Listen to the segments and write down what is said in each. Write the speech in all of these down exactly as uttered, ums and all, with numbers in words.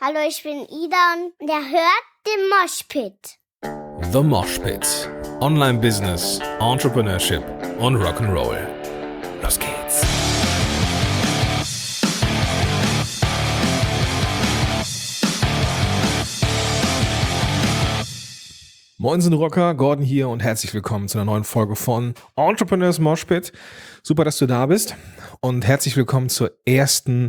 Hallo, ich bin Ida und der hört den Moshpit. The Moshpit. Online Business, Entrepreneurship und Rock'n'Roll. Los geht's. Moinsen Rocker, Gordon hier und herzlich willkommen zu einer neuen Folge von Entrepreneurs Moshpit. Super, dass du da bist und herzlich willkommen zur ersten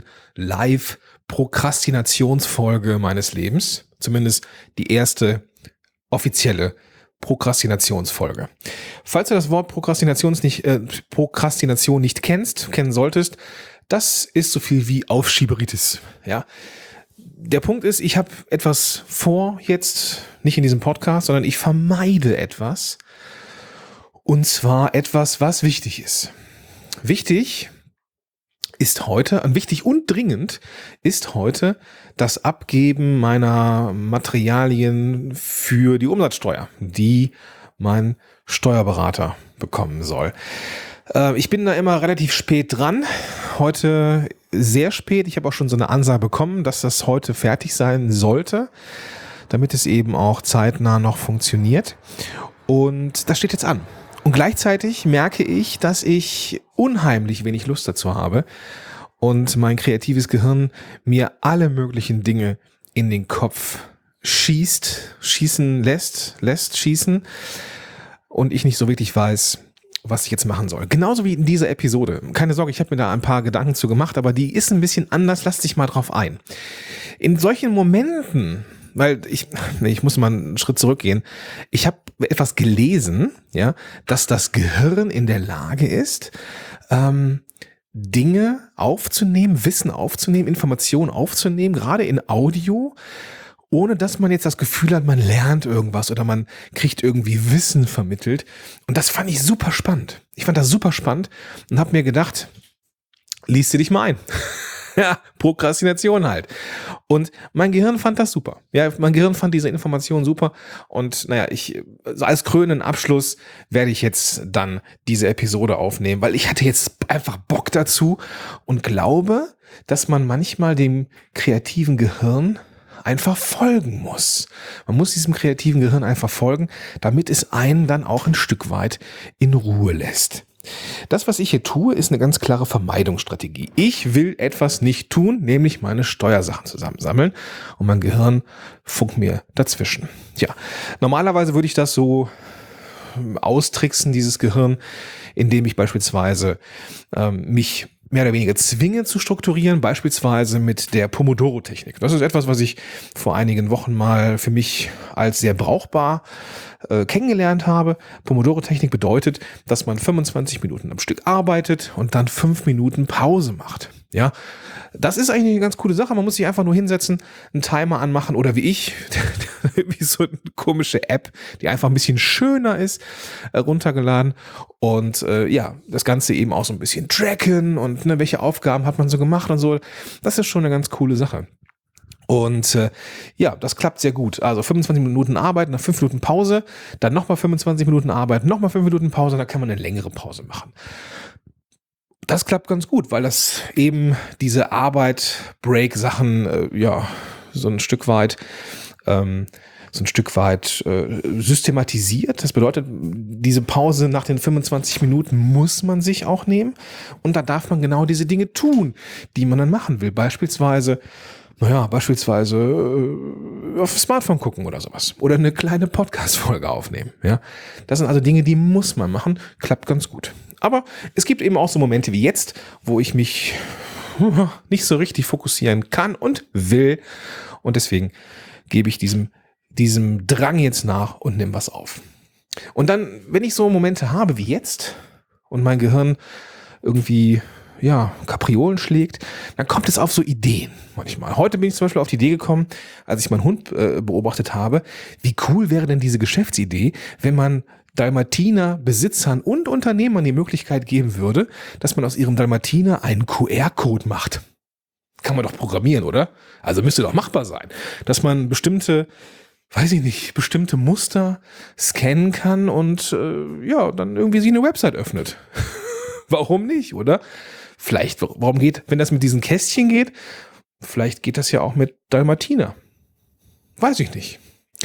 Live-Prokrastinationsfolge meines Lebens. Zumindest die erste offizielle Prokrastinationsfolge. Falls du das Wort Prokrastination nicht, äh, Prokrastination nicht kennst, kennen solltest, das ist so viel wie Aufschieberitis. Ja. Der Punkt ist, ich habe etwas vor jetzt, nicht in diesem Podcast, sondern ich vermeide etwas. Und zwar etwas, was wichtig ist. Wichtig ist heute, und wichtig und dringend ist heute das Abgeben meiner Materialien für die Umsatzsteuer, die mein Steuerberater bekommen soll. Äh, ich bin da immer relativ spät dran. Heute sehr spät. Ich habe auch schon so eine Ansage bekommen, dass das heute fertig sein sollte, damit es eben auch zeitnah noch funktioniert. Und das steht jetzt an. Und gleichzeitig merke ich, dass ich unheimlich wenig Lust dazu habe und mein kreatives Gehirn mir alle möglichen Dinge in den Kopf schießt, schießen lässt, lässt schießen und ich nicht so wirklich weiß, was ich jetzt machen soll. Genauso wie in dieser Episode. Keine Sorge, ich habe mir da ein paar Gedanken zu gemacht, aber die ist ein bisschen anders. Lass dich mal drauf ein. In solchen Momenten, weil ich, nee, ich muss mal einen Schritt zurückgehen. Ich habe etwas gelesen, ja, dass das Gehirn in der Lage ist, ähm, Dinge aufzunehmen, Wissen aufzunehmen, Informationen aufzunehmen, gerade in Audio, ohne dass man jetzt das Gefühl hat, man lernt irgendwas oder man kriegt irgendwie Wissen vermittelt. Und das fand ich super spannend. Ich fand das super spannend und habe mir gedacht, liest du dich mal ein. Ja, Prokrastination halt. Und mein Gehirn fand das super. Ja, mein Gehirn fand diese Information super. Und naja, ich, als krönenden Abschluss werde ich jetzt dann diese Episode aufnehmen, weil ich hatte jetzt einfach Bock dazu und glaube, dass man manchmal dem kreativen Gehirn einfach folgen muss. Man muss diesem kreativen Gehirn einfach folgen, damit es einen dann auch ein Stück weit in Ruhe lässt. Das, was ich hier tue, ist eine ganz klare Vermeidungsstrategie. Ich will etwas nicht tun, nämlich meine Steuersachen zusammensammeln und mein Gehirn funkt mir dazwischen. Ja, normalerweise würde ich das so austricksen, dieses Gehirn, indem ich beispielsweise ähm, mich mehr oder weniger zwinge zu strukturieren, beispielsweise mit der Pomodoro-Technik. Das ist etwas, was ich vor einigen Wochen mal für mich als sehr brauchbar äh, kennengelernt habe. Pomodoro-Technik bedeutet, dass man fünfundzwanzig Minuten am Stück arbeitet und dann fünf Minuten Pause macht. Ja, das ist eigentlich eine ganz coole Sache. Man muss sich einfach nur hinsetzen, einen Timer anmachen oder wie ich, wie so eine komische App, die einfach ein bisschen schöner ist, äh, runtergeladen und äh, ja, das Ganze eben auch so ein bisschen tracken und ne, welche Aufgaben hat man so gemacht und so. Das ist schon eine ganz coole Sache. Und äh, ja, das klappt sehr gut. Also fünfundzwanzig Minuten Arbeit, nach fünf Minuten Pause, dann nochmal fünfundzwanzig Minuten Arbeit, nochmal fünf Minuten Pause, dann kann man eine längere Pause machen. Das klappt ganz gut, weil das eben diese Arbeit-Break-Sachen äh, ja so ein Stück weit ähm, so ein Stück weit äh, systematisiert. Das bedeutet, diese Pause nach den fünfundzwanzig Minuten muss man sich auch nehmen und da darf man genau diese Dinge tun, die man dann machen will. Beispielsweise Naja, beispielsweise äh, auf dem Smartphone gucken oder sowas. Oder eine kleine Podcast-Folge aufnehmen. Ja, das sind also Dinge, die muss man machen. Klappt ganz gut. Aber es gibt eben auch so Momente wie jetzt, wo ich mich nicht so richtig fokussieren kann und will. Und deswegen gebe ich diesem, diesem Drang jetzt nach und nehme was auf. Und dann, wenn ich so Momente habe wie jetzt und mein Gehirn irgendwie ja, Kapriolen schlägt, dann kommt es auf so Ideen manchmal. Heute bin ich zum Beispiel auf die Idee gekommen, als ich meinen Hund äh, beobachtet habe, wie cool wäre denn diese Geschäftsidee, wenn man Dalmatiner-Besitzern und Unternehmern die Möglichkeit geben würde, dass man aus ihrem Dalmatiner einen Q R-Code macht. Kann man doch programmieren, oder? Also müsste doch machbar sein, dass man bestimmte, weiß ich nicht, bestimmte Muster scannen kann und äh, ja, dann irgendwie sich eine Website öffnet. Warum nicht, oder? Vielleicht, warum geht, wenn das mit diesen Kästchen geht, vielleicht geht das ja auch mit Dalmatiner. Weiß ich nicht.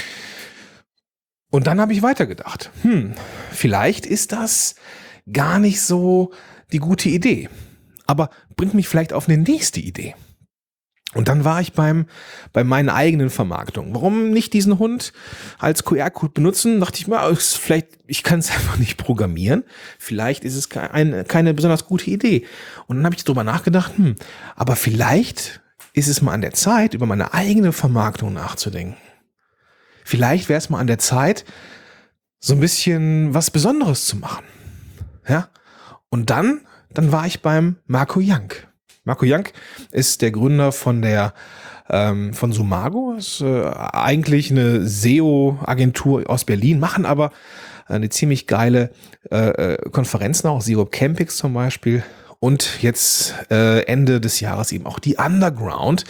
Und dann habe ich weitergedacht. Hm, vielleicht ist das gar nicht so die gute Idee. Aber bringt mich vielleicht auf eine nächste Idee. Und dann war ich beim, bei meinen eigenen Vermarktungen. Warum nicht diesen Hund als Q R-Code benutzen? Dachte ich mir, vielleicht, ich kann es einfach nicht programmieren. Vielleicht ist es keine, keine besonders gute Idee. Und dann habe ich drüber nachgedacht, hm, aber vielleicht ist es mal an der Zeit, über meine eigene Vermarktung nachzudenken. Vielleicht wäre es mal an der Zeit, so ein bisschen was Besonderes zu machen. Ja? Und dann, dann war ich beim Marco Jank. Marco Jank ist der Gründer von der ähm, von Sumago, ist äh, eigentlich eine S E O-Agentur aus Berlin, machen aber eine ziemlich geile äh, Konferenzen auch, S E O Campings zum Beispiel, und jetzt äh, Ende des Jahres eben auch die Underground.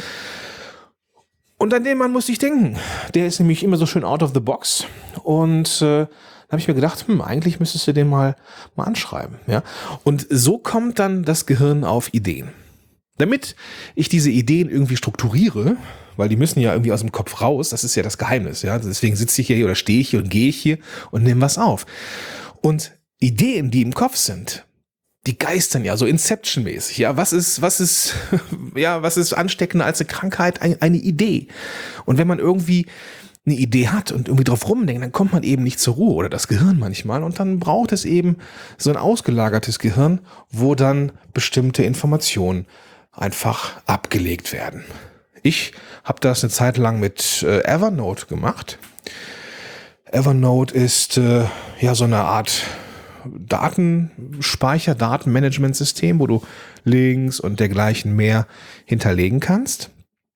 Und an den Mann musste ich denken. Der ist nämlich immer so schön out of the box. Und äh, da habe ich mir gedacht, hm, eigentlich müsstest du den mal, mal anschreiben. Ja? Und so kommt dann das Gehirn auf Ideen. Damit ich diese Ideen irgendwie strukturiere, weil die müssen ja irgendwie aus dem Kopf raus, das ist ja das Geheimnis. Ja? Deswegen sitze ich hier oder stehe ich hier und gehe ich hier und nehme was auf. Und Ideen, die im Kopf sind, die geistern ja so Inception-mäßig. Ja, was ist, was ist, ja, was ist ansteckender als eine Krankheit? Eine, eine Idee. Und wenn man irgendwie eine Idee hat und irgendwie drauf rumdenkt, dann kommt man eben nicht zur Ruhe, oder das Gehirn manchmal. Und dann braucht es eben so ein ausgelagertes Gehirn, wo dann bestimmte Informationen einfach abgelegt werden. Ich habe das eine Zeit lang mit äh, Evernote gemacht. Evernote ist äh, ja so eine Art Datenspeicher, Datenmanagementsystem, wo du Links und dergleichen mehr hinterlegen kannst.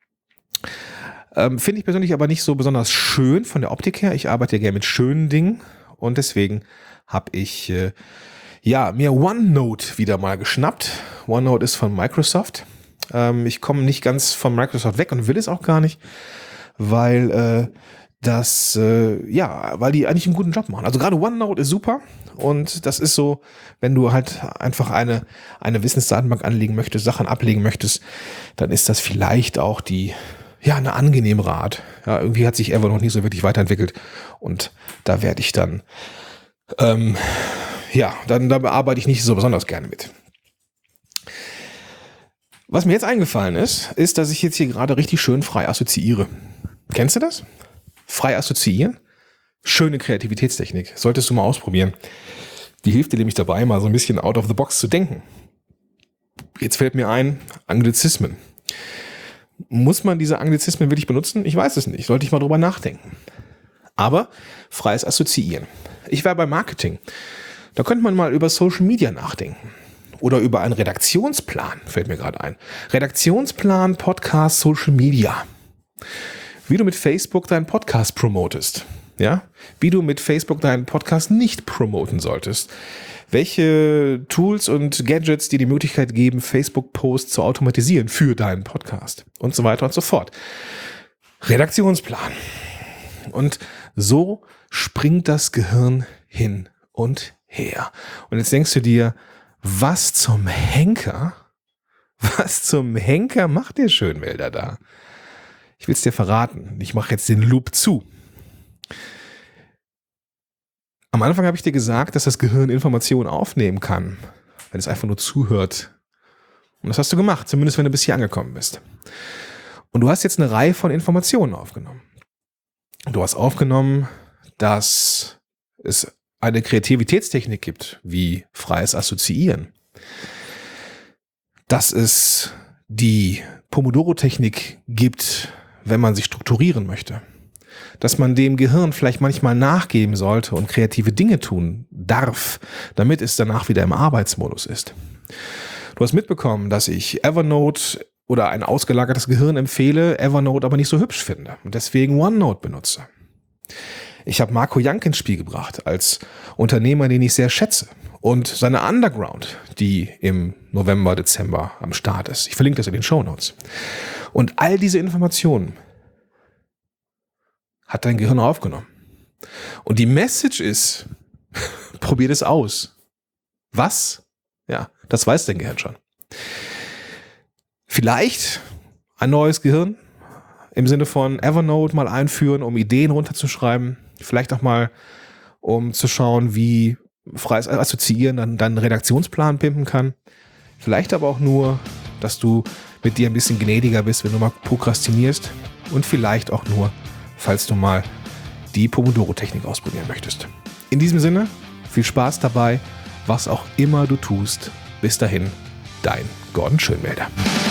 Ähm, finde ich persönlich aber nicht so besonders schön von der Optik her. Ich arbeite ja gerne mit schönen Dingen und deswegen habe ich äh, ja mir OneNote wieder mal geschnappt. OneNote ist von Microsoft. Ähm, ich komme nicht ganz von Microsoft weg und will es auch gar nicht, weil äh, das äh, ja, weil die eigentlich einen guten Job machen. Also gerade OneNote ist super. Und das ist so, wenn du halt einfach eine, eine Wissensdatenbank anlegen möchtest, Sachen ablegen möchtest, dann ist das vielleicht auch die, ja, eine angenehme Art. Ja, irgendwie hat sich Evernote nicht so wirklich weiterentwickelt. Und da werde ich dann, ähm, ja, dann, da arbeite ich nicht so besonders gerne mit. Was mir jetzt eingefallen ist, ist, dass ich jetzt hier gerade richtig schön frei assoziiere. Kennst du das? Frei assoziieren? Schöne Kreativitätstechnik. Solltest du mal ausprobieren. Die hilft dir nämlich dabei, mal so ein bisschen out of the box zu denken. Jetzt fällt mir ein, Anglizismen. Muss man diese Anglizismen wirklich benutzen? Ich weiß es nicht. Sollte ich mal drüber nachdenken. Aber freies Assoziieren. Ich war beim Marketing. Da könnte man mal über Social Media nachdenken. Oder über einen Redaktionsplan, fällt mir gerade ein. Redaktionsplan, Podcast, Social Media. Wie du mit Facebook deinen Podcast promotest. Ja, wie du mit Facebook deinen Podcast nicht promoten solltest. Welche Tools und Gadgets dir die Möglichkeit geben, Facebook-Posts zu automatisieren für deinen Podcast und so weiter und so fort. Redaktionsplan. Und so springt das Gehirn hin und her. Und jetzt denkst du dir, was zum Henker, was zum Henker macht der Schönwälder da? Ich will es dir verraten. Ich mache jetzt den Loop zu. Am Anfang habe ich dir gesagt, dass das Gehirn Informationen aufnehmen kann, wenn es einfach nur zuhört. Und das hast du gemacht, zumindest wenn du bis hier angekommen bist. Und du hast jetzt eine Reihe von Informationen aufgenommen. Du hast aufgenommen, dass es eine Kreativitätstechnik gibt, wie freies Assoziieren. Dass es die Pomodoro-Technik gibt, wenn man sich strukturieren möchte. Dass man dem Gehirn vielleicht manchmal nachgeben sollte und kreative Dinge tun darf, damit es danach wieder im Arbeitsmodus ist. Du hast mitbekommen, dass ich Evernote oder ein ausgelagertes Gehirn empfehle, Evernote aber nicht so hübsch finde und deswegen OneNote benutze. Ich habe Marco Jank ins Spiel gebracht als Unternehmer, den ich sehr schätze, und seine Underground, die im November, Dezember am Start ist. Ich verlinke das in den Shownotes. Und all diese Informationen hat dein Gehirn aufgenommen. Und die Message ist, probier das aus. Was? Ja, das weiß dein Gehirn schon. Vielleicht ein neues Gehirn im Sinne von Evernote mal einführen, um Ideen runterzuschreiben. Vielleicht auch mal, um zu schauen, wie freies Assoziieren dann deinen Redaktionsplan pimpen kann. Vielleicht aber auch nur, dass du mit dir ein bisschen gnädiger bist, wenn du mal prokrastinierst. Und vielleicht auch nur, falls du mal die Pomodoro-Technik ausprobieren möchtest. In diesem Sinne, viel Spaß dabei, was auch immer du tust. Bis dahin, dein Gordon Schönwälder.